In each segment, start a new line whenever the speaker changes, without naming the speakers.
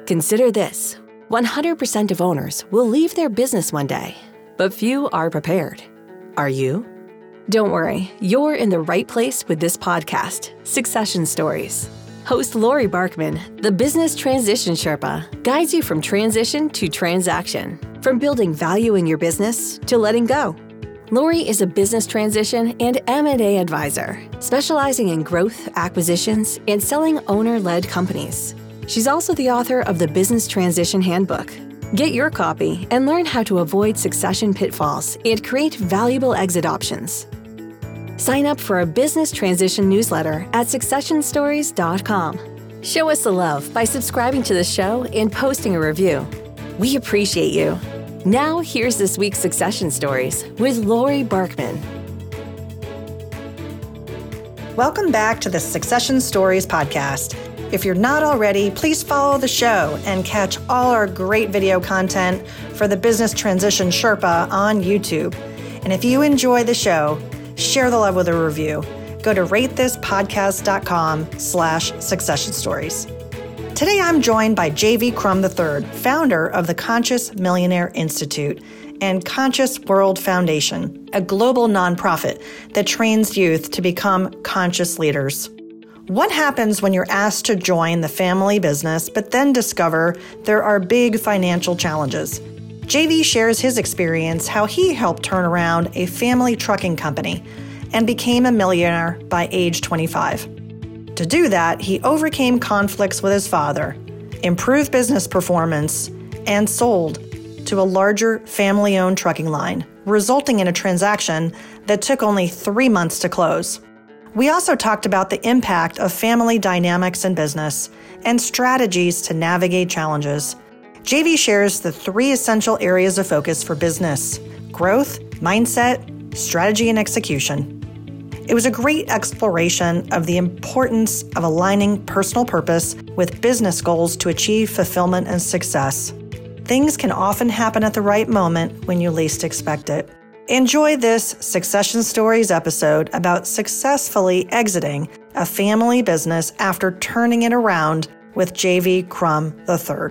Consider this. 100% of owners will leave their business one day, but few are prepared. Are you? Don't worry, you're in the right place with this podcast, Succession Stories. Host Lori Barkman, the Business Transition Sherpa, guides you from transition to transaction, from building value in your business to letting go. Lori is a business transition and M&A advisor, specializing in growth, acquisitions, and selling owner-led companies. She's also the author of the Business Transition Handbook. Get your copy and learn how to avoid succession pitfalls and create valuable exit options. Sign up for a business transition newsletter at successionstories.com. Show us the love by subscribing to the show and posting a review. We appreciate you. Now, here's this week's Succession Stories with Lori Barkman.
Welcome back to the Succession Stories podcast. If you're not already, please follow the show and catch all our great video content for the Business Transition Sherpa on YouTube. And if you enjoy the show, share the love with a review. Go to ratethispodcast.com/succession stories. Today, I'm joined by J.V. Crum III, founder of the Conscious Millionaire Institute and Conscious World Foundation, a global nonprofit that trains youth to become conscious leaders. What happens when you're asked to join the family business, but then discover there are big financial challenges? JV shares his experience, how he helped turn around a family trucking company and became a millionaire by age 25. To do that, he overcame conflicts with his father, improved business performance, and sold to a larger family-owned trucking line, resulting in a transaction that took only 3 months to close. We also talked about the impact of family dynamics in business and strategies to navigate challenges. JV shares the 3 essential areas of focus for business: growth, mindset, strategy, and execution. It was a great exploration of the importance of aligning personal purpose with business goals to achieve fulfillment and success. Things can often happen at the right moment when you least expect it. Enjoy this Succession Stories episode about successfully exiting a family business after turning it around with J.V. Crum III.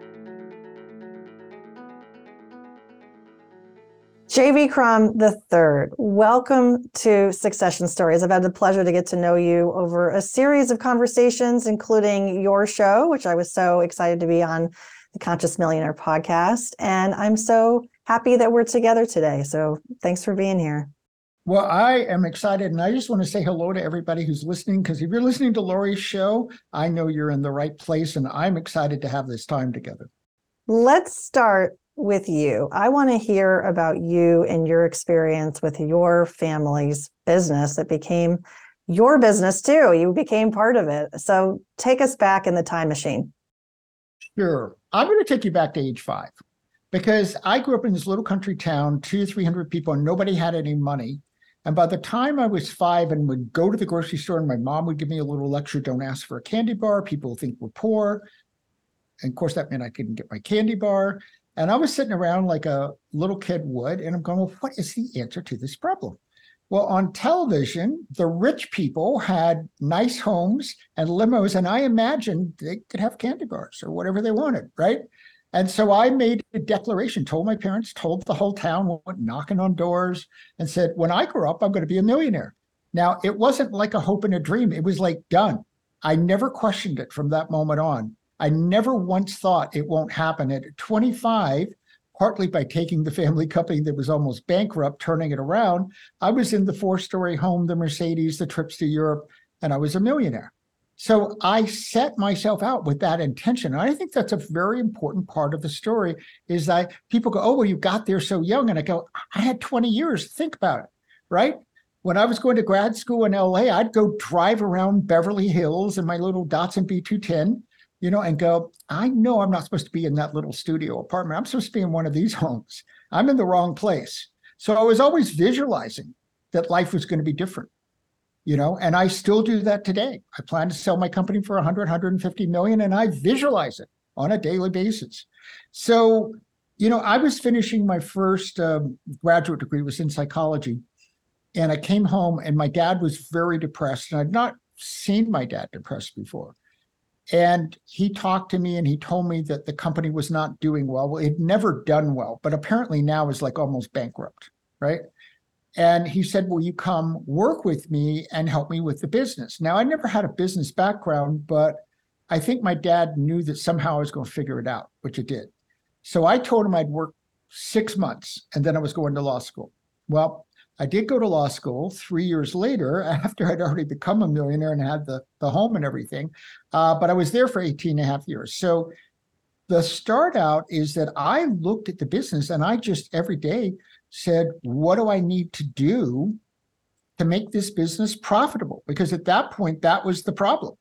J.V. Crum III, welcome to Succession Stories. I've had the pleasure to get to know you over a series of conversations, including your show, which I was so excited to be on, the Conscious Millionaire podcast. And I'm so happy that we're together today. So thanks for being here.
Well, I am excited, and I just want to say hello to everybody who's listening, because if you're listening to Lori's show, I know you're in the right place, and I'm excited to have this time together.
Let's start with you. I want to hear about you and your experience with your family's business that became your business too. You became part of it. So take us back in the time machine.
Sure. I'm going to take you back to age 5. Because I grew up in this little country town, 200-300 people, and nobody had any money. And by the time I was 5 and would go to the grocery store, and my mom would give me a little lecture, don't ask for a candy bar, people think we're poor. And of course, that meant I couldn't get my candy bar. And I was sitting around like a little kid would, and I'm going, well, what is the answer to this problem? Well, on television, the rich people had nice homes and limos, and I imagined they could have candy bars or whatever they wanted, right? And so I made a declaration, told my parents, told the whole town, went knocking on doors and said, when I grow up, I'm going to be a millionaire. Now, it wasn't like a hope and a dream. It was like done. I never questioned it from that moment on. I never once thought it won't happen. At 25, partly by taking the family company that was almost bankrupt, turning it around, I was in the 4-story home, the Mercedes, the trips to Europe, and I was a millionaire. So I set myself out with that intention. And I think that's a very important part of the story, is that people go, oh, well, you got there so young. And I go, I had 20 years to think about it, right? When I was going to grad school in LA, I'd go drive around Beverly Hills in my little Datsun B210, and go, I know I'm not supposed to be in that little studio apartment. I'm supposed to be in one of these homes. I'm in the wrong place. So I was always visualizing that life was going to be different. And I still do that today. I plan to sell my company for 150 million, and I visualize it on a daily basis. So, I was finishing my first graduate degree, was in psychology, and I came home and my dad was very depressed, and I'd not seen my dad depressed before. And he talked to me and he told me that the company was not doing well. Well, it had never done well, but apparently now is like almost bankrupt, right? And he said, will you come work with me and help me with the business? Now, I never had a business background, but I think my dad knew that somehow I was going to figure it out, which it did. So I told him I'd work 6 months and then I was going to law school. Well, I did go to law school 3 years later after I'd already become a millionaire and had the home and everything. But I was there for 18 and a half years. So the start out is that I looked at the business and I just every day said, what do I need to do to make this business profitable? Because at that point, that was the problem,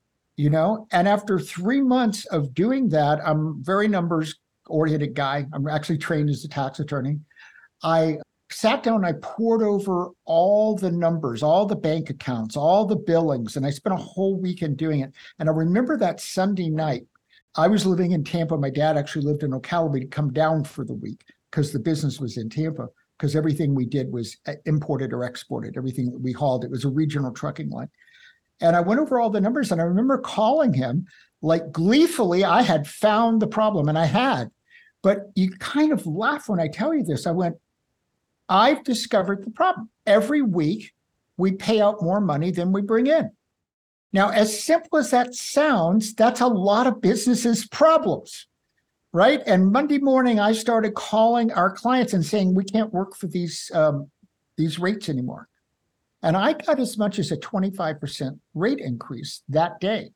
And after 3 months of doing that, I'm a very numbers-oriented guy. I'm actually trained as a tax attorney. I sat down, I poured over all the numbers, all the bank accounts, all the billings, and I spent a whole weekend doing it. And I remember that Sunday night, I was living in Tampa. My dad actually lived in Ocala. We'd come down for the week because the business was in Tampa, because everything we did was imported or exported. Everything that we hauled, it was a regional trucking line. And I went over all the numbers, and I remember calling him like gleefully. I had found the problem, and I had. But you kind of laugh when I tell you this. I went, I've discovered the problem. Every week, we pay out more money than we bring in. Now, as simple as that sounds, that's a lot of businesses' problems, right? And Monday morning, I started calling our clients and saying, we can't work for these rates anymore. And I got as much as a 25% rate increase that day.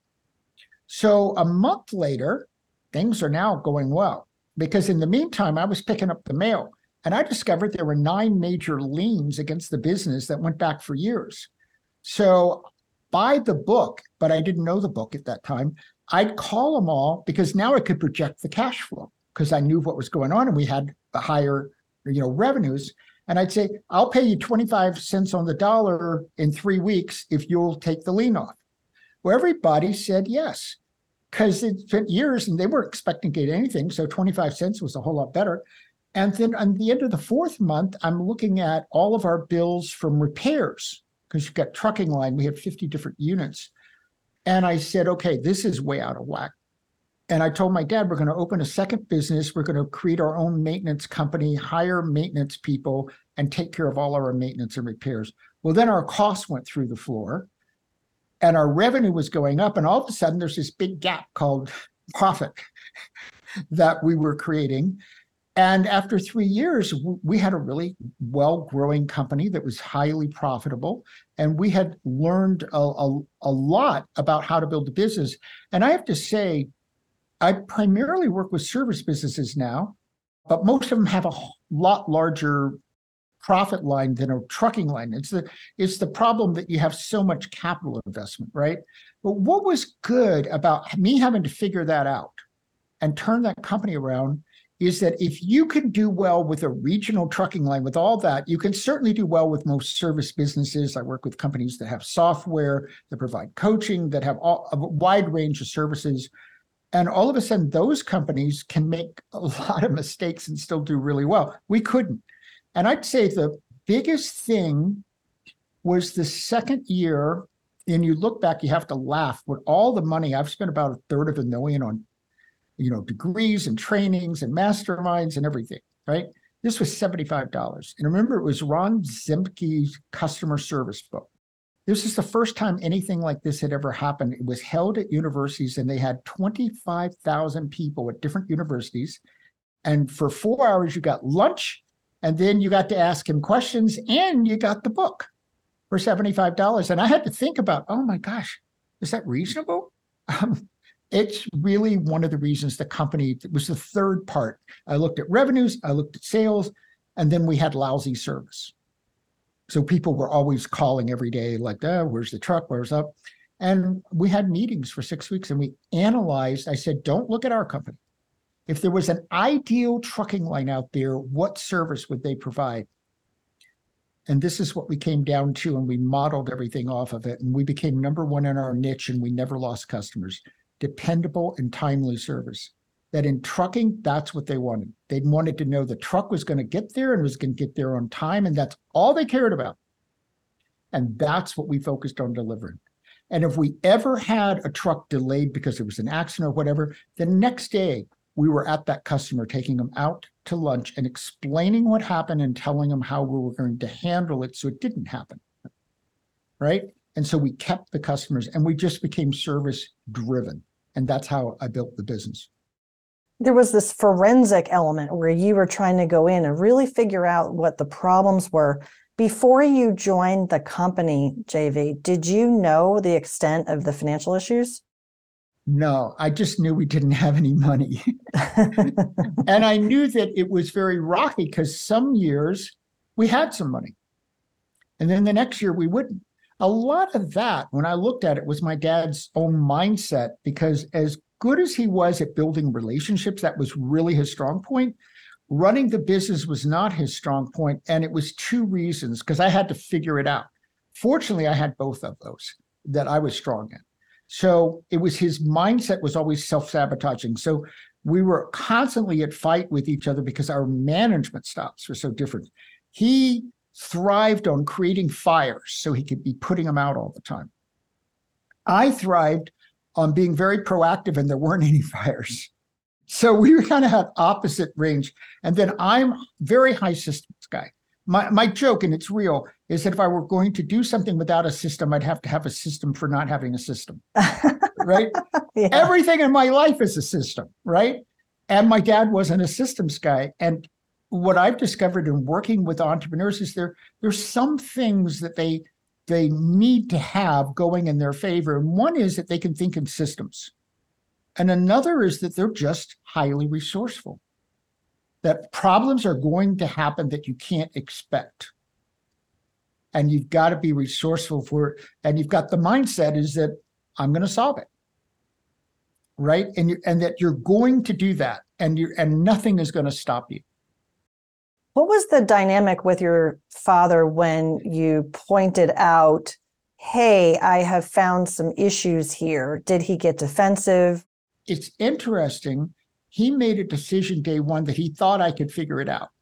So a month later, things are now going well, because in the meantime, I was picking up the mail. And I discovered there were 9 major liens against the business that went back for years. So by the book, but I didn't know the book at that time, I'd call them all because now I could project the cash flow because I knew what was going on and we had the higher, revenues. And I'd say, I'll pay you 25 cents on the dollar in 3 weeks if you'll take the lien off. Well, everybody said yes, because it spent years and they weren't expecting to get anything. So 25 cents was a whole lot better. And then on the end of the 4th month, I'm looking at all of our bills from repairs, because you've got trucking line. We have 50 different units. And I said, okay, this is way out of whack. And I told my dad, we're going to open a second business. We're going to create our own maintenance company, hire maintenance people, and take care of all our maintenance and repairs. Well, then our costs went through the floor and our revenue was going up. And all of a sudden, there's this big gap called profit that we were creating. And after 3 years, we had a really well-growing company that was highly profitable. And we had learned a lot about how to build a business. And I have to say, I primarily work with service businesses now, but most of them have a lot larger profit line than a trucking line. It's the problem that you have so much capital investment, right? But what was good about me having to figure that out and turn that company around is that if you can do well with a regional trucking line, with all that, you can certainly do well with most service businesses. I work with companies that have software, that provide coaching, that have a wide range of services. And all of a sudden, those companies can make a lot of mistakes and still do really well. We couldn't. And I'd say the biggest thing was the second year, and you look back, you have to laugh, with all the money, I've spent about $250,000 on degrees and trainings and masterminds and everything, right? This was $75. And remember, it was Ron Zemke's customer service book. This is the first time anything like this had ever happened. It was held at universities, and they had 25,000 people at different universities. And for 4 hours, you got lunch, and then you got to ask him questions, and you got the book for $75. And I had to think about, oh my gosh, is that reasonable? It's really one of the reasons the company, it was the third part. I looked at revenues, I looked at sales, and then we had lousy service. So people were always calling every day like, where's the truck, where's up? And we had meetings for 6 weeks and we analyzed. I said, don't look at our company. If there was an ideal trucking line out there, what service would they provide? And this is what we came down to, and we modeled everything off of it. And we became number one in our niche, and we never lost customers. Dependable and timely service. That in trucking, that's what they wanted. They wanted to know the truck was going to get there and was going to get there on time, and that's all they cared about. And that's what we focused on delivering. And if we ever had a truck delayed because there was an accident or whatever, the next day we were at that customer, taking them out to lunch and explaining what happened and telling them how we were going to handle it so it didn't happen. Right? And so we kept the customers and we just became service driven. And that's how I built the business.
There was this forensic element where you were trying to go in and really figure out what the problems were. Before you joined the company, JV, did you know the extent of the financial issues?
No, I just knew we didn't have any money. And I knew that it was very rocky because some years we had some money. And then the next year we wouldn't. A lot of that, when I looked at it, was my dad's own mindset, because as good as he was at building relationships, that was really his strong point. Running the business was not his strong point, and it was two reasons, because I had to figure it out. Fortunately, I had both of those that I was strong in. So it was his mindset was always self-sabotaging. So we were constantly at fight with each other because our management styles were so different. He thrived on creating fires so he could be putting them out all the time. I thrived on being very proactive and there weren't any fires. So we kind of had opposite range. And then I'm very high systems guy. My joke, and it's real, is that if I were going to do something without a system, I'd have to have a system for not having a system, right? Yeah. Everything in my life is a system, right? And my dad wasn't a systems guy. And what I've discovered in working with entrepreneurs is there's some things that they need to have going in their favor. And one is that they can think in systems. And another is that they're just highly resourceful. That problems are going to happen that you can't expect. And you've got to be resourceful for it. And you've got the mindset is that I'm going to solve it. Right? And that you're going to do that. And nothing is going to stop you.
What was the dynamic with your father when you pointed out, hey, I have found some issues here? Did he get defensive?
It's interesting. He made a decision day one that he thought I could figure it out.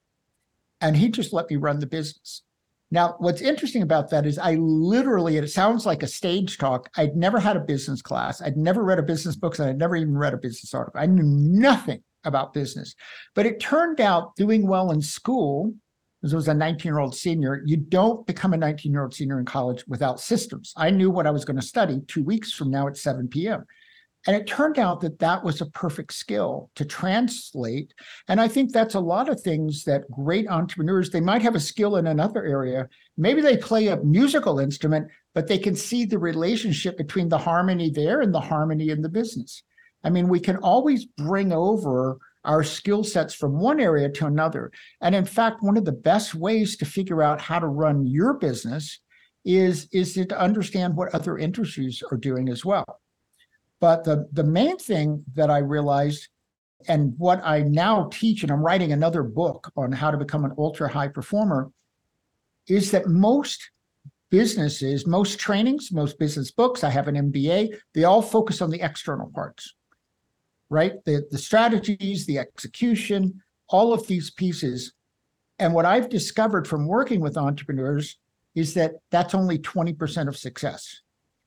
And he just let me run the business. Now, what's interesting about that is I literally, it sounds like a stage talk. I'd never had a business class. I'd never read a business book, and I'd never even read a business article. I knew nothing about business. But it turned out doing well in school, because I was a 19-year-old senior, you don't become a 19-year-old senior in college without systems. I knew what I was going to study 2 weeks from now at 7 p.m. And it turned out that that was a perfect skill to translate. And I think that's a lot of things that great entrepreneurs, they might have a skill in another area. Maybe they play a musical instrument, but they can see the relationship between the harmony there and the harmony in the business. I mean, we can always bring over our skill sets from one area to another. And in fact, one of the best ways to figure out how to run your business is to understand what other industries are doing as well. But the main thing that I realized, and what I now teach, and I'm writing another book on how to become an ultra high performer, is that most businesses, most trainings, most business books, I have an MBA, they all focus on the external parts, right? The strategies, the execution, all of these pieces. And what I've discovered from working with entrepreneurs is that that's only 20% of success.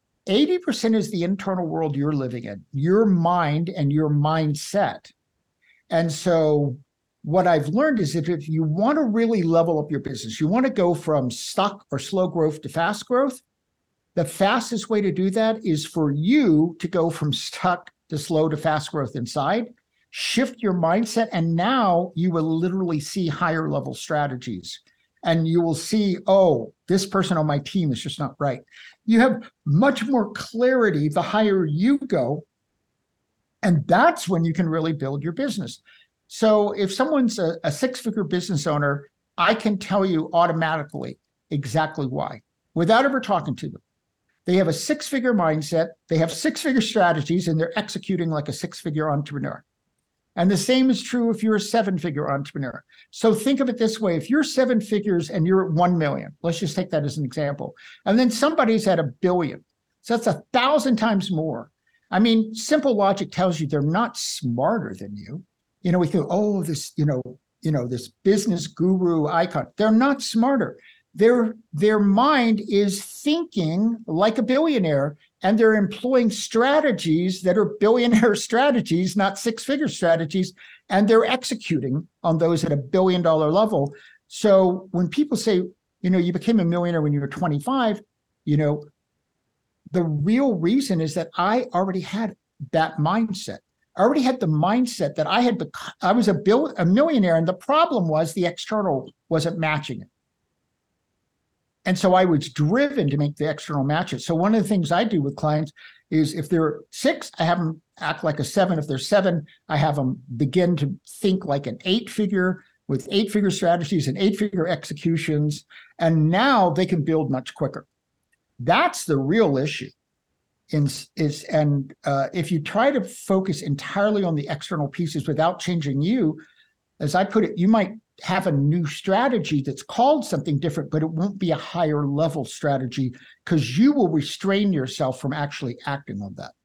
80% is the internal world you're living in, your mind and your mindset. And so what I've learned is that if you want to really level up your business, you want to go from stuck or slow growth to fast growth, the fastest way to do that is for you to go from stuck to slow to fast growth inside, shift your mindset, and now you will literally see higher level strategies. And you will see, oh, this person on my team is just not right. You have much more clarity the higher you go. And that's when you can really build your business. So if someone's a six-figure business owner, I can tell you automatically exactly why, without ever talking to them. They have a six-figure mindset, they have six-figure strategies, and they're executing like a six-figure entrepreneur. And the same is true if you're a seven-figure entrepreneur. So think of it this way. If you're 7 figures and you're at 1 million, let's just take that as an example. And then somebody's at 1 billion. So that's 1,000 times more. I mean, simple logic tells you they're not smarter than you. We think, oh, this, this business guru icon. They're not smarter. their mind is thinking like a billionaire, and they're employing strategies that are billionaire strategies, not six-figure strategies, and they're executing on those at $1 billion level. So when people say, you became a millionaire when you were 25, the real reason is that I already had that mindset. I already had the mindset that I was a millionaire, and the problem was the external wasn't matching it. And so I was driven to make the external matches. So one of the things I do with clients is if they're 6, I have them act like a 7. If they're 7, I have them begin to think like an 8-figure with 8-figure strategies and 8-figure executions. And now they can build much quicker. That's the real issue. If you try to focus entirely on the external pieces without changing you, as I put it, you might have a new strategy that's called something different, but it won't be a higher level strategy because you will restrain yourself from actually acting on that.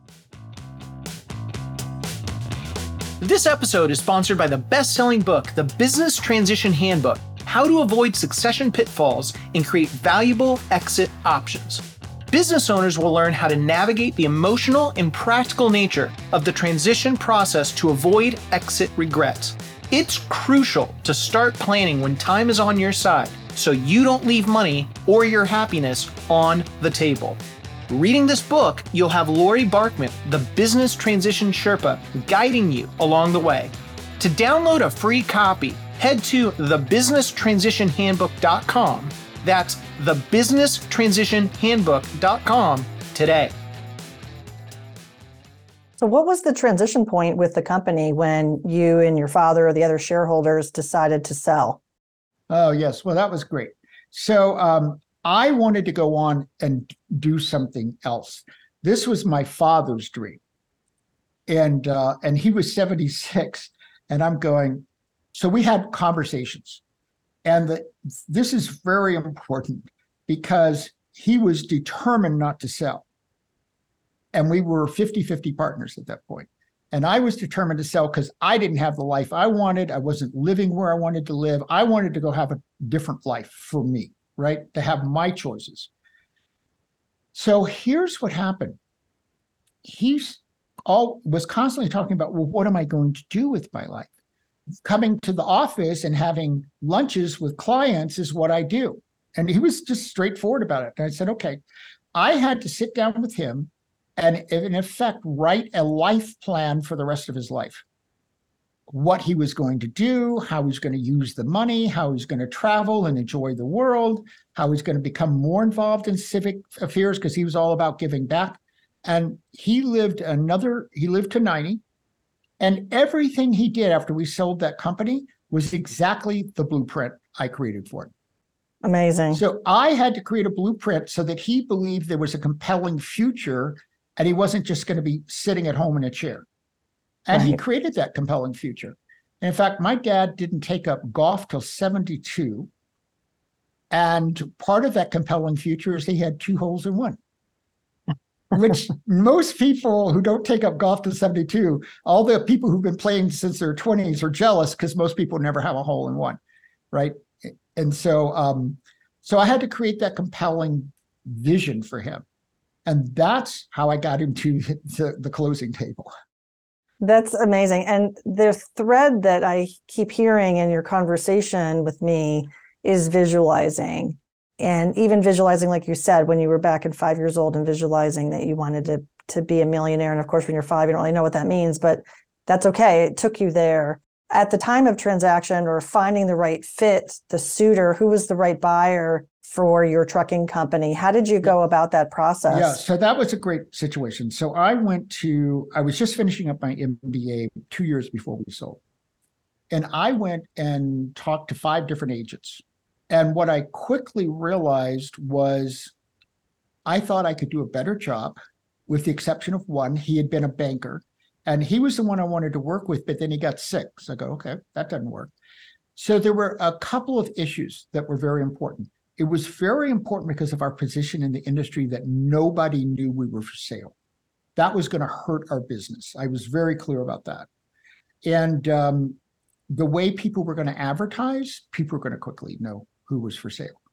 This episode is sponsored by the best-selling book, The Business Transition Handbook: How to Avoid Succession Pitfalls and Create Valuable Exit Options. Business owners will learn how to navigate the emotional and practical nature of the transition process to avoid exit regrets. It's crucial to start planning when time is on your side so you don't leave money or your happiness on the table. Reading this book, you'll have Lori Barkman, the Business Transition Sherpa, guiding you along the way. To download a free copy, head to thebusinesstransitionhandbook.com. That's thebusinesstransitionhandbook.com today.
So what was the transition point with the company when you and your father or the other shareholders decided to sell?
Oh, yes. Well, that was great. So I wanted to go on and do something else. This was my father's dream. And he was 76. And I'm going, so we had conversations. And this is very important because he was determined not to sell. And we were 50-50 partners at that point. And I was determined to sell because I didn't have the life I wanted. I wasn't living where I wanted to live. I wanted to go have a different life for me, right? To have my choices. So here's what happened. He was constantly talking about, well, what am I going to do with my life? Coming to the office and having lunches with clients is what I do. And he was just straightforward about it. And I said, okay, I had to sit down with him and in effect, write a life plan for the rest of his life. What he was going to do, how he's going to use the money, how he's going to travel and enjoy the world, how he's going to become more involved in civic affairs because he was all about giving back. And he lived to 90. And everything he did after we sold that company was exactly the blueprint I created for him.
Amazing.
So I had to create a blueprint so that he believed there was a compelling future and he wasn't just going to be sitting at home in a chair. And he created that compelling future. And in fact, my dad didn't take up golf till 72. And part of that compelling future is he had 2 holes in one, which most people who don't take up golf till 72, all the people who've been playing since their 20s are jealous because most people never have a hole in one, right? And so, so I had to create that compelling vision for him. And that's how I got into the closing table.
That's amazing. And the thread that I keep hearing in your conversation with me is visualizing. And even visualizing, like you said, when you were back at 5 years old and visualizing that you wanted to be a millionaire. And of course, when you're 5, you don't really know what that means, but that's okay. It took you there. At the time of transaction or finding the right fit, the suitor, who was the right buyer for your trucking company? How did you go about that process?
Yeah, so that was a great situation. So I was just finishing up my MBA 2 years before we sold. And I went and talked to 5 different agents. And what I quickly realized was I thought I could do a better job, with the exception of one. He had been a banker, and he was the one I wanted to work with, but then he got sick. So I go, okay, that doesn't work. So there were a couple of issues that were very important. It was very important because of our position in the industry that nobody knew we were for sale. That was going to hurt our business. I was very clear about that. And the way people were going to advertise, people were going to quickly know who was for sale.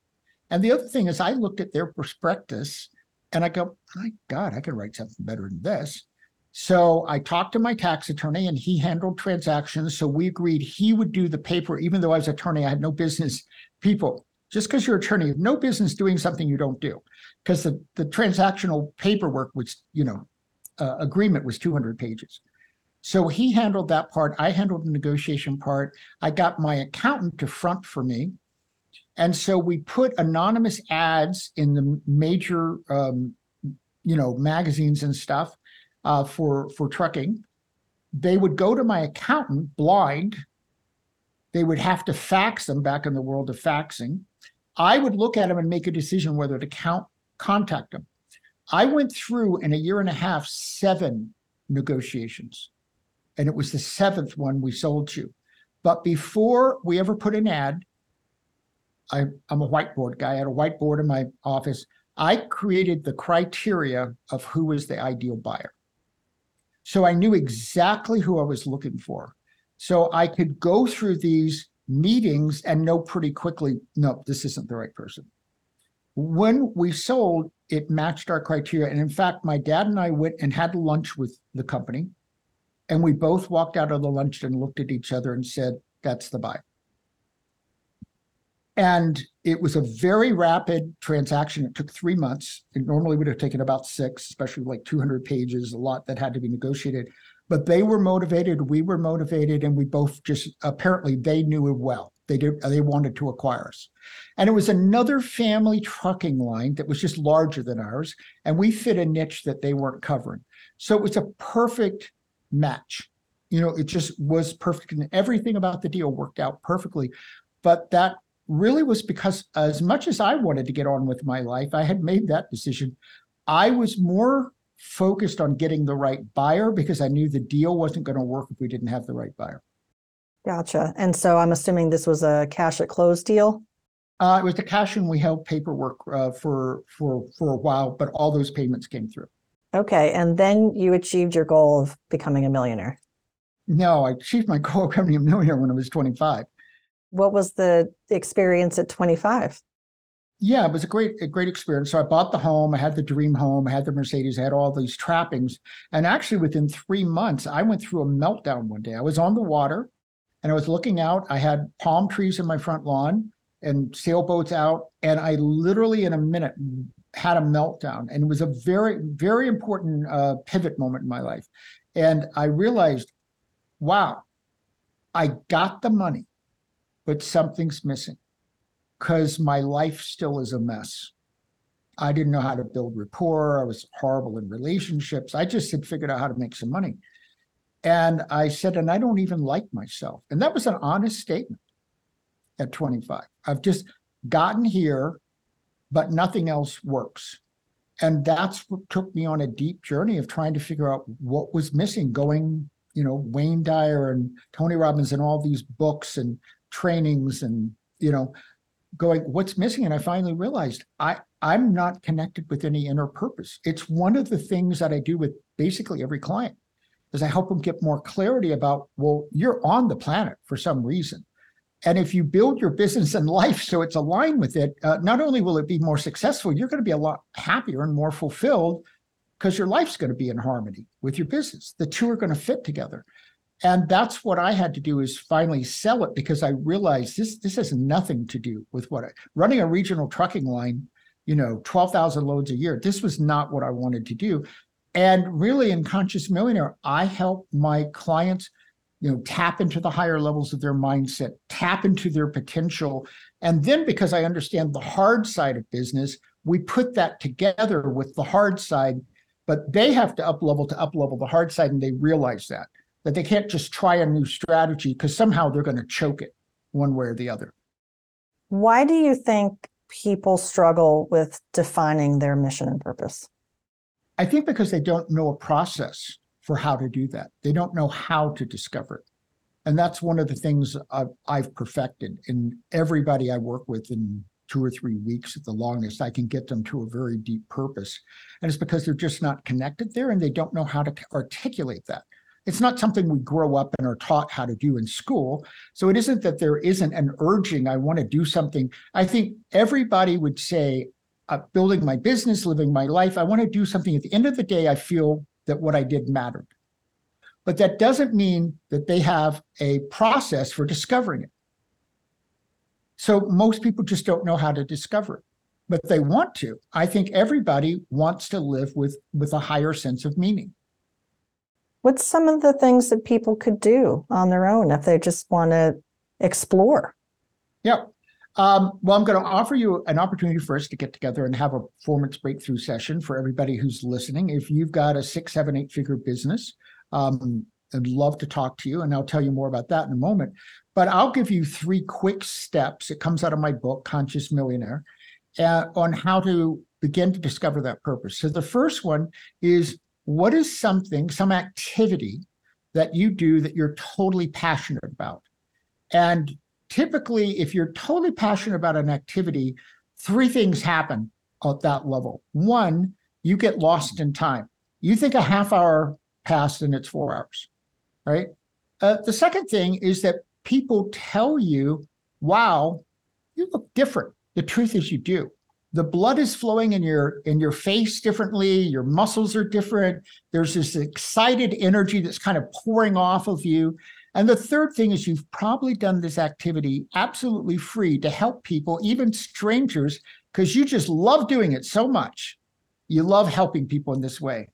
And the other thing is I looked at their prospectus and I go, my God, I could write something better than this. So I talked to my tax attorney and he handled transactions. So we agreed he would do the paper, even though I was attorney, I had no business. People, just because you're attorney, you have no business doing something you don't do. Because the transactional paperwork was, agreement was 200 pages. So he handled that part. I handled the negotiation part. I got my accountant to front for me. And so we put anonymous ads in the major, magazines and stuff for trucking. They would go to my accountant blind. They would have to fax them back in the world of faxing. I would look at them and make a decision whether to contact them. I went through in a year and a half, 7 negotiations. And it was the 7th one we sold to. But before we ever put an ad, I'm a whiteboard guy. I had a whiteboard in my office. I created the criteria of who was the ideal buyer. So I knew exactly who I was looking for. So I could go through these meetings and know pretty quickly, no, this isn't the right person. When we sold, it matched our criteria. And in fact, my dad and I went and had lunch with the company. And we both walked out of the lunch and looked at each other and said, that's the buyer. And it was a very rapid transaction. It took 3 months. It normally would have taken about 6, especially like 200 pages, a lot that had to be negotiated. But they were motivated, we were motivated, and we both just, apparently they knew it well. They wanted to acquire us. And it was another family trucking line that was just larger than ours. And we fit a niche that they weren't covering. So it was a perfect match. It just was perfect. And everything about the deal worked out perfectly. But that really was because as much as I wanted to get on with my life, I had made that decision. I was more focused on getting the right buyer because I knew the deal wasn't going to work if we didn't have the right buyer.
Gotcha. And so I'm assuming this was a cash at close deal?
It was the cash and we held paperwork for a while, but all those payments came through.
Okay. And then you achieved your goal of becoming a millionaire.
No, I achieved my goal of becoming a millionaire when I was 25.
What was the experience at 25?
Yeah, it was a great experience. So I bought the home, I had the dream home, I had the Mercedes, I had all these trappings. And actually within 3 months, I went through a meltdown one day. I was on the water and I was looking out. I had palm trees in my front lawn and sailboats out. And I literally in a minute had a meltdown. And it was a very, very important pivot moment in my life. And I realized, wow, I got the money, but something's missing because my life still is a mess. I didn't know how to build rapport. I was horrible in relationships. I just had figured out how to make some money. And I said, and I don't even like myself. And that was an honest statement at 25. I've just gotten here, but nothing else works. And that's what took me on a deep journey of trying to figure out what was missing, going, Wayne Dyer and Tony Robbins and all these books and trainings and, going, what's missing? And I finally realized I'm not connected with any inner purpose. It's one of the things that I do with basically every client is I help them get more clarity about, well, you're on the planet for some reason. And if you build your business and life so it's aligned with it, not only will it be more successful, you're going to be a lot happier and more fulfilled because your life's going to be in harmony with your business. The two are going to fit together. And that's what I had to do is finally sell it because I realized this has nothing to do with running a regional trucking line, 12,000 loads a year. This was not what I wanted to do. And really in Conscious Millionaire, I help my clients, tap into the higher levels of their mindset, tap into their potential. And then because I understand the hard side of business, we put that together with the hard side, but they have to up level the hard side. And they realize that they can't just try a new strategy because somehow they're going to choke it one way or the other.
Why do you think people struggle with defining their mission and purpose?
I think because they don't know a process for how to do that. They don't know how to discover it. And that's one of the things I've perfected. In everybody I work with in 2 or 3 weeks at the longest, I can get them to a very deep purpose. And it's because they're just not connected there and they don't know how to articulate that. It's not something we grow up and are taught how to do in school. So it isn't that there isn't an urging, I want to do something. I think everybody would say, building my business, living my life, I want to do something. At the end of the day, I feel that what I did mattered. But that doesn't mean that they have a process for discovering it. So most people just don't know how to discover it, but they want to. I think everybody wants to live with a higher sense of meaning.
What's some of the things that people could do on their own if they just want to explore?
Yeah. Well, I'm going to offer you an opportunity for us to get together and have a performance breakthrough session for everybody who's listening. If you've got a 6, 7, 8-figure business, I'd love to talk to you, and I'll tell you more about that in a moment. But I'll give you 3 quick steps. It comes out of my book, Conscious Millionaire, on how to begin to discover that purpose. So the first one is, what is some activity that you do that you're totally passionate about? And typically, if you're totally passionate about an activity, 3 things happen at that level. 1, you get lost in time. You think a half hour passed and it's 4 hours, right? The second thing is that people tell you, wow, you look different. The truth is you do. The blood is flowing in your face differently. Your muscles are different. There's this excited energy that's kind of pouring off of you. And the third thing is you've probably done this activity absolutely free to help people, even strangers, because you just love doing it so much. You love helping people in this way.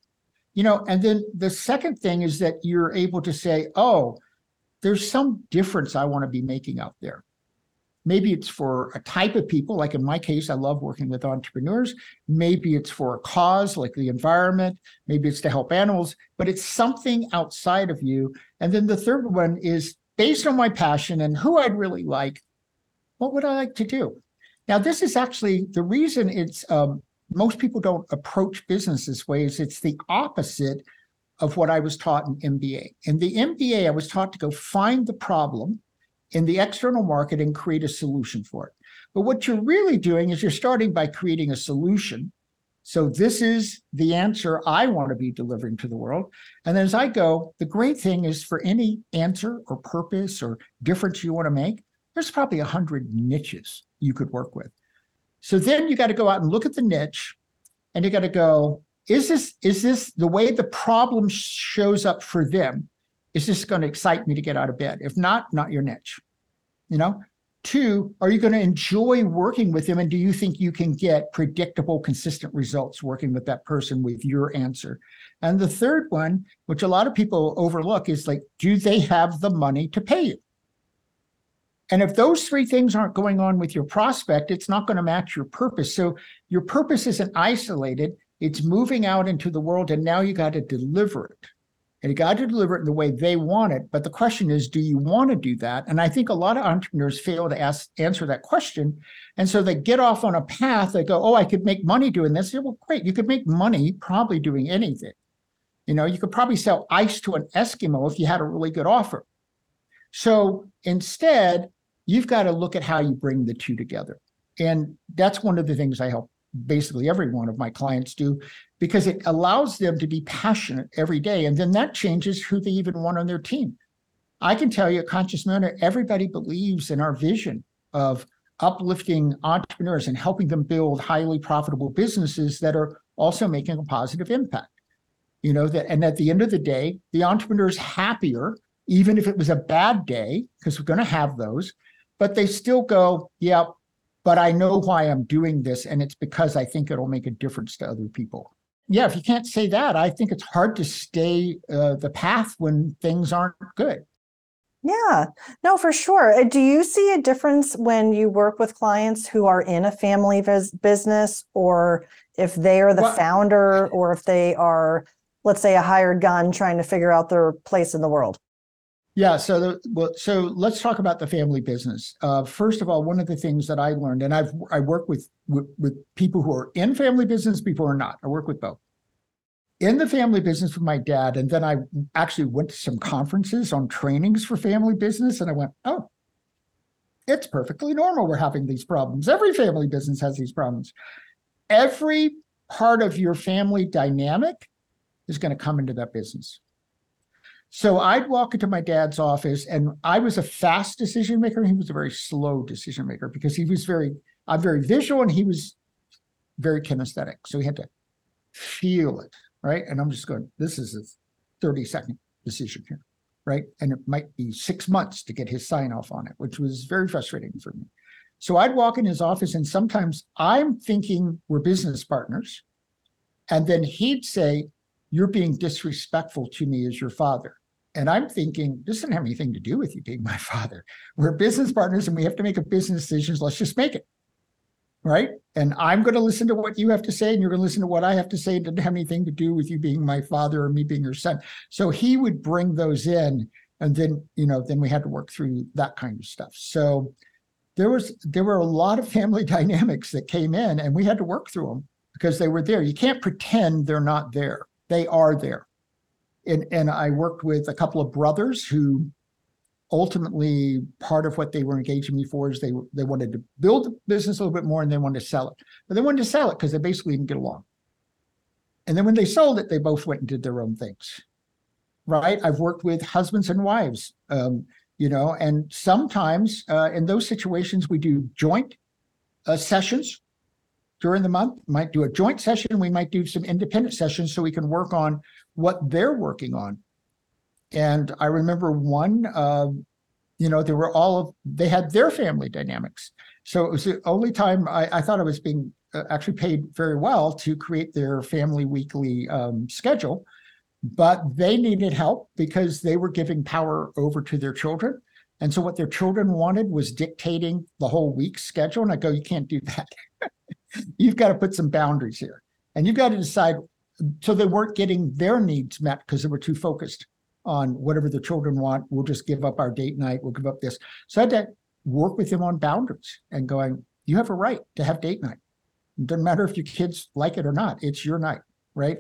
And then the second thing is that you're able to say, oh, there's some difference I want to be making out there. Maybe it's for a type of people, like in my case, I love working with entrepreneurs. Maybe it's for a cause like the environment. Maybe it's to help animals, but it's something outside of you. And then the third one is based on my passion and who I'd really like, what would I like to do? Now, this is actually the reason it's most people don't approach business this way is it's the opposite of what I was taught in MBA. In the MBA, I was taught to go find the problem in the external market and create a solution for it. But what you're really doing is you're starting by creating a solution. So this is the answer I want to be delivering to the world. And then as I go, the great thing is for any answer or purpose or difference you want to make, there's probably 100 niches you could work with. So then you got to go out and look at the niche and you got to go, is this the way the problem shows up for them? Is this going to excite me to get out of bed? If not your niche. 2, are you going to enjoy working with them? And do you think you can get predictable, consistent results working with that person with your answer? And the third one, which a lot of people overlook, is like, do they have the money to pay you? And if those 3 things aren't going on with your prospect, it's not going to match your purpose. So your purpose isn't isolated. It's moving out into the world, and now you got to deliver it. And you got to deliver it in the way they want it. But the question is, do you want to do that? And I think a lot of entrepreneurs fail to answer that question. And so they get off on a path. They go, oh, I could make money doing this. Well, great. You could make money probably doing anything. You could probably sell ice to an Eskimo if you had a really good offer. So instead, you've got to look at how you bring the 2 together. And that's one of the things I help basically every one of my clients do, because it allows them to be passionate every day. And then that changes who they even want on their team. I can tell you at Conscious Millionaire, everybody believes in our vision of uplifting entrepreneurs and helping them build highly profitable businesses that are also making a positive impact. And at the end of the day, the entrepreneur's happier, even if it was a bad day, because we're going to have those, but they still go, yeah, but I know why I'm doing this, and it's because I think it'll make a difference to other people. Yeah, if you can't say that, I think it's hard to stay the path when things aren't good.
Yeah, no, for sure. Do you see a difference when you work with clients who are in a family business, or if they are the founder, or if they are, let's say, a hired gun trying to figure out their place in the world?
Yeah, so let's talk about the family business. First of all, one of the things that I learned, and I work with people who are in family business, people who are not. I work with both. In the family business with my dad, and then I actually went to some conferences on trainings for family business, and I went, oh, it's perfectly normal we're having these problems. Every family business has these problems. Every part of your family dynamic is going to come into that business. So I'd walk into my dad's office, and I was a fast decision maker, and he was a very slow decision maker because I'm very visual and he was very kinesthetic. So he had to feel it, right? And I'm just going, this is a 30-second decision here, right? And it might be 6 months to get his sign off on it, which was very frustrating for me. So I'd walk in his office, and sometimes I'm thinking we're business partners. And then he'd say, you're being disrespectful to me as your father. And I'm thinking, this doesn't have anything to do with you being my father. We're business partners and we have to make a business decision. Let's just make it. Right? And I'm going to listen to what you have to say, and you're going to listen to what I have to say. It didn't have anything to do with you being my father or me being your son. So he would bring those in, and then, then we had to work through that kind of stuff. So there were a lot of family dynamics that came in, and we had to work through them because they were there. You can't pretend they're not there. They are there. And I worked with a couple of brothers who ultimately, part of what they were engaging me for is they wanted to build the business a little bit more, and they wanted to sell it. But they wanted to sell it because they basically didn't get along. And then when they sold it, they both went and did their own things, right? I've worked with husbands and wives, and sometimes in those situations, we do joint sessions during the month. Might do a joint session. We might do some independent sessions so we can work on what they're working on. And I remember one, they had their family dynamics. So it was the only time I thought I was being actually paid very well to create their family weekly schedule, but they needed help because they were giving power over to their children. And so what their children wanted was dictating the whole week's schedule. And I go, you can't do that. You've got to put some boundaries here. And you've got to decide. So they weren't getting their needs met because they were too focused on whatever the children want. We'll just give up our date night. We'll give up this. So I had to work with them on boundaries and going, you have a right to have date night. It doesn't matter if your kids like it or not. It's your night, right?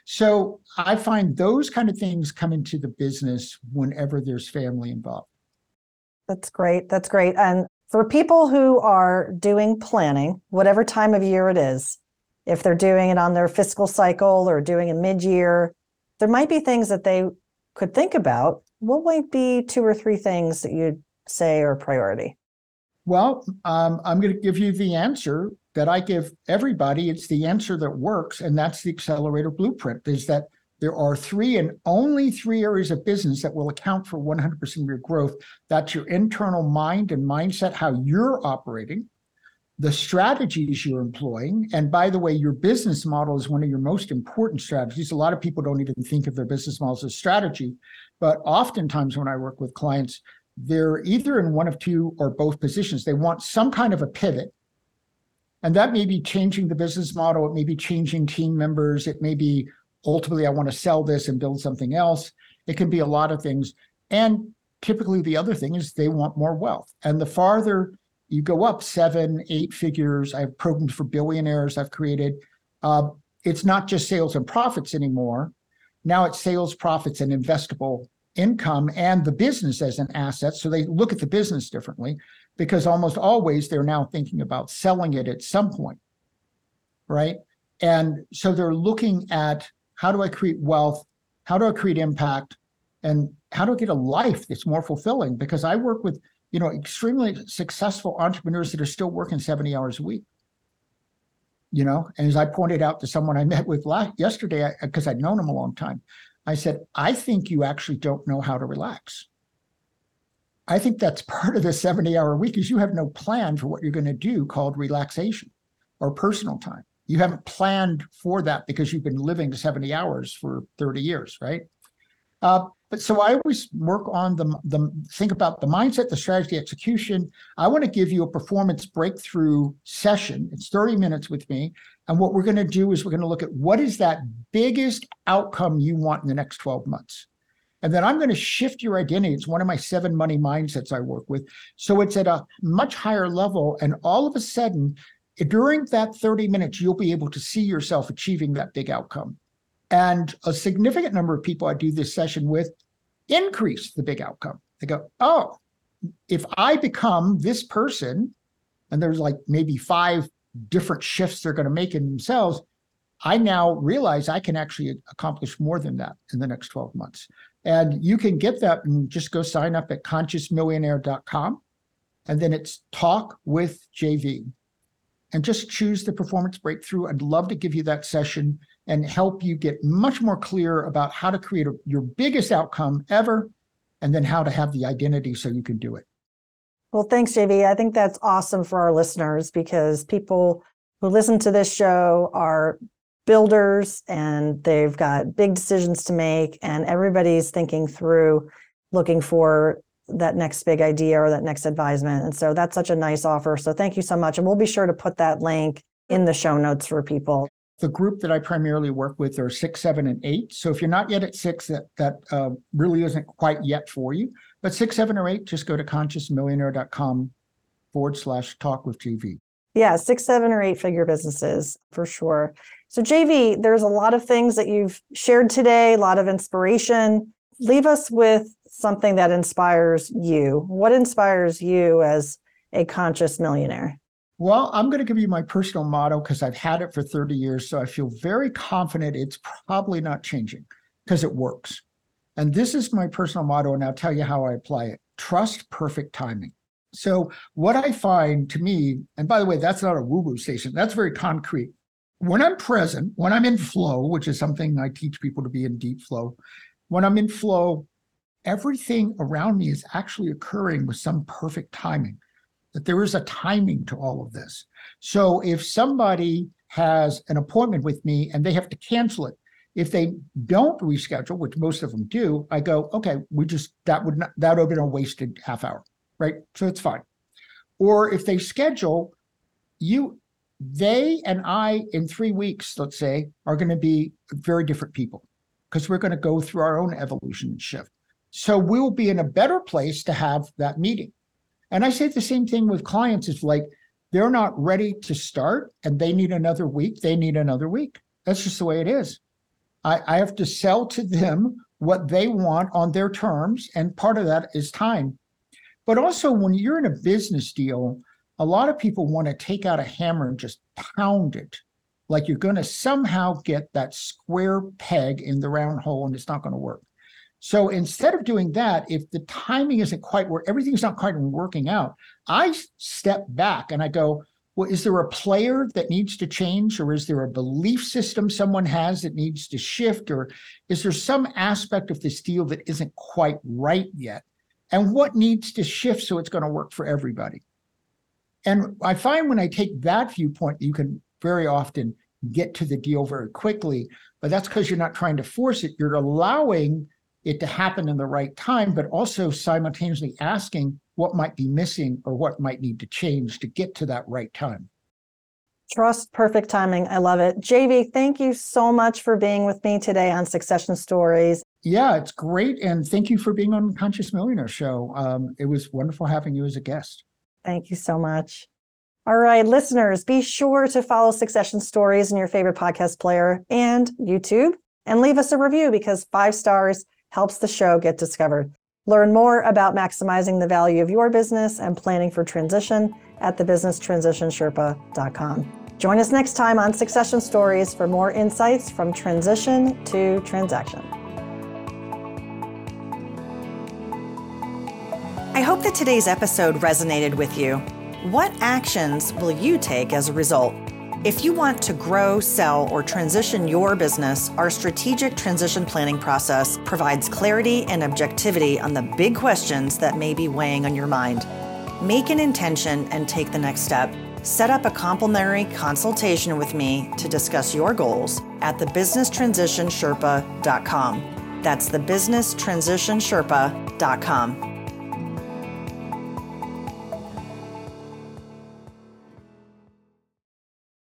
So I find those kind of things come into the business whenever there's family involved.
That's great. That's great. And for people who are doing planning, whatever time of year it is, if they're doing it on their fiscal cycle or doing a mid-year, there might be things that they could think about. What might be 2 or 3 things that you'd say are priority?
Well, I'm going to give you the answer that I give everybody. It's the answer that works, and that's the Accelerator Blueprint, is that there are 3 and only 3 areas of business that will account for 100% of your growth. That's your internal mind and mindset, how you're operating, the strategies you're employing. And by the way, your business model is one of your most important strategies. A lot of people don't even think of their business models as strategy, but oftentimes when I work with clients, they're either in one of 2 or both positions. They want some kind of a pivot. And that may be changing the business model. It may be changing team members. It may be ultimately, I want to sell this and build something else. It can be a lot of things. And typically the other thing is they want more wealth. And the farther you go up 7, 8 figures, I have programs for billionaires I've created. It's not just sales and profits anymore. Now it's sales, profits, and investable income and the business as an asset. So they look at the business differently because almost always they're now thinking about selling it at some point, right? And so they're looking at, how do I create wealth? How do I create impact? And how do I get a life that's more fulfilling? Because I work with extremely successful entrepreneurs that are still working 70 hours a week. And as I pointed out to someone I met with yesterday, because I'd known him a long time, I said, I think you actually don't know how to relax. I think that's part of the 70-hour week is you have no plan for what you're going to do called relaxation or personal time. You haven't planned for that because you've been living 70 hours for 30 years, right? But so I always work on think about the mindset, the strategy, execution. I want to give you a performance breakthrough session. It's 30 minutes with me. And what we're going to do is we're going to look at what is that biggest outcome you want in the next 12 months. And then I'm going to shift your identity. It's one of my 7 money mindsets I work with. So it's at a much higher level. And all of a sudden, during that 30 minutes, you'll be able to see yourself achieving that big outcome. And a significant number of people I do this session with increase the big outcome. They go, oh, if I become this person, and there's like maybe 5 different shifts they're going to make in themselves, I now realize I can actually accomplish more than that in the next 12 months. And you can get that and just go sign up at consciousmillionaire.com. And then it's Talk with JV. And just choose the performance breakthrough. I'd love to give you that session and help you get much more clear about how to create your biggest outcome ever, and then how to have the identity so you can do it.
Well, thanks, JV. I think that's awesome for our listeners, because people who listen to this show are builders and they've got big decisions to make, and everybody's thinking through looking for that next big idea or that next advisement. And so that's such a nice offer. So thank you so much. And we'll be sure to put that link in the show notes for people.
The group that I primarily work with are 6, 7, and 8. So if you're not yet at 6, that really isn't quite yet for you. But 6, 7, or 8, just go to consciousmillionaire.com/talk with JV.
Yeah, 6, 7, or 8 figure businesses for sure. So JV, there's a lot of things that you've shared today, a lot of inspiration. Leave us with something that inspires you. What inspires you as a conscious millionaire?
Well, I'm going to give you my personal motto because I've had it for 30 years. So I feel very confident it's probably not changing because it works. And this is my personal motto, and I'll tell you how I apply it. Trust perfect timing. So what I find to me, and by the way, that's not a woo-woo station. That's very concrete. When I'm present, when I'm in flow, which is something I teach people to be in deep flow, when I'm in flow, everything around me is actually occurring with some perfect timing, that there is a timing to all of this. So if somebody has an appointment with me and they have to cancel it, if they don't reschedule, which most of them do, I go, okay, that would have been a wasted half hour, right? So it's fine. Or if they schedule, they and I in 3 weeks, let's say, are going to be very different people because we're going to go through our own evolution and shift. So we'll be in a better place to have that meeting. And I say the same thing with clients. It's like they're not ready to start and they need another week. They need another week. That's just the way it is. I have to sell to them what they want on their terms. And part of that is time. But also when you're in a business deal, a lot of people want to take out a hammer and just pound it. Like you're going to somehow get that square peg in the round hole and it's not going to work. So instead of doing that, if the timing isn't quite where everything's not quite working out, I step back and I go, well, is there a player that needs to change, or is there a belief system someone has that needs to shift, or is there some aspect of this deal that isn't quite right yet? And what needs to shift so it's going to work for everybody? And I find when I take that viewpoint, you can very often get to the deal very quickly, but that's because you're not trying to force it. You're allowing it to happen in the right time, but also simultaneously asking what might be missing or what might need to change to get to that right time.
Trust perfect timing. I love it. JV, thank you so much for being with me today on Succession Stories.
Yeah, it's great. And thank you for being on Conscious Millionaire Show. It was wonderful having you as a guest.
Thank you so much. All right, listeners, be sure to follow Succession Stories in your favorite podcast player and YouTube, and leave us a review because 5 stars helps the show get discovered. Learn more about maximizing the value of your business and planning for transition at thebusinesstransitionsherpa.com. Join us next time on Succession Stories for more insights from transition to transaction. I hope that today's episode resonated with you. What actions will you take as a result? If you want to grow, sell, or transition your business, our strategic transition planning process provides clarity and objectivity on the big questions that may be weighing on your mind. Make an intention and take the next step. Set up a complimentary consultation with me to discuss your goals at thebusinesstransitionsherpa.com. That's thebusinesstransitionsherpa.com.